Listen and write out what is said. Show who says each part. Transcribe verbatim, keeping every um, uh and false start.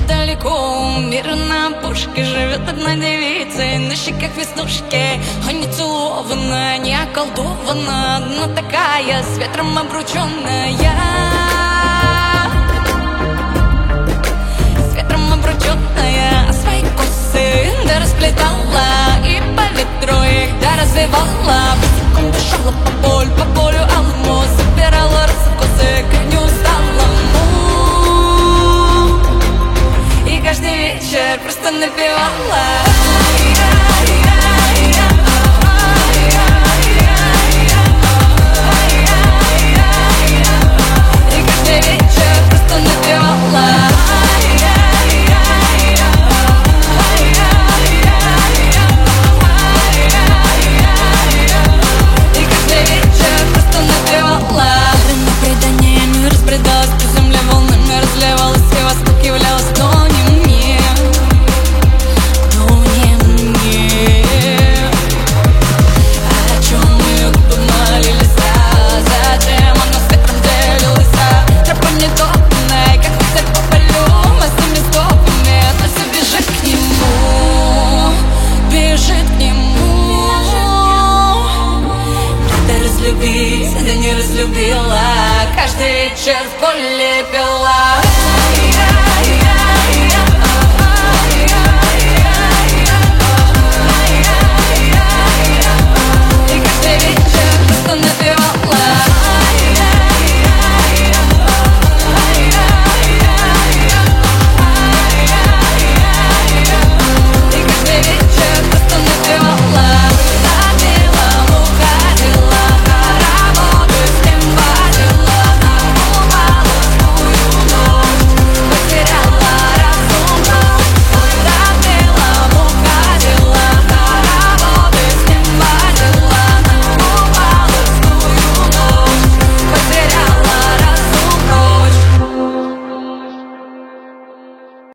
Speaker 1: далеко, мир на опушке. Живет одна девица, и на щеках веснушки. А не целована, не околдована, но такая, с ветром обрученная. С ветром обрученная, свои косы да расплетала, и по ветру их да развивала. Босиком дышала по полю, по полю алому, собирала раскосы к неусталому. И каждый вечер просто напевала.